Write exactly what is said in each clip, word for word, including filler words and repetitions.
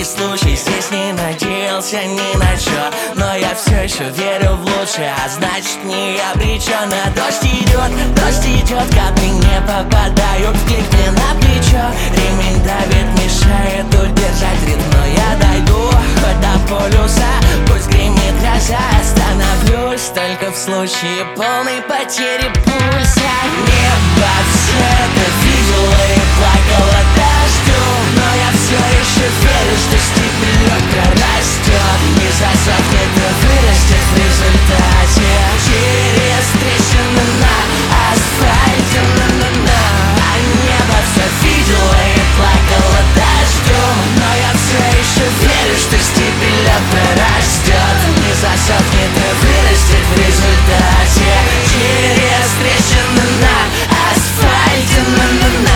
всякий случай. Здесь не надеялся ни на чё, но я все еще верю в лучшее, а значит не обречен. А дождь идет, дождь идет, капли не попадают в клик мне на плечо. Ремень давит, мешает удержать ритм, но я дойду хоть до полюса. Пусть гремит гроза, остановлюсь только в случае полной потери пульса. Небо все это видело и плакало дождю, но я все еще верю, что степелек прорастет. Не засохнет, но вырастет в результате через трещины на асфальте. На-на-на. А небо все видело и плакало дождем, но я все еще верю, что степелек прорастет. Не засохнет, но вырастет в результате через трещины на асфальте. На-на-на.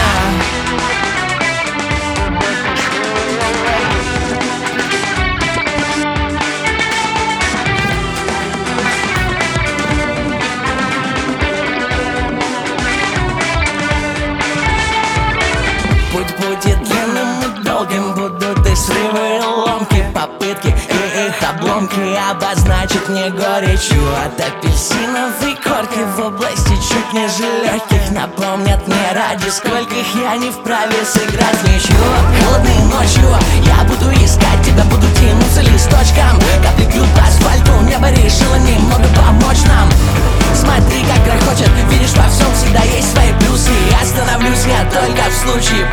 Путь будет длинным и долгим, будут и срывы, и ломки, попытки и их обломки обозначат мне горечью от апельсиновой корки в области чуть ниже легких. Напомнят мне, ради скольких я не вправе сыграть в ничью. Холодной ночью я буду искать тебя, буду тянуться листочком. Капли бьют по асфальту, небо решило немного помочь нам. Смотри, как грохочет, видишь, во всем всегда есть свои плюсы. И остановлюсь я только в случае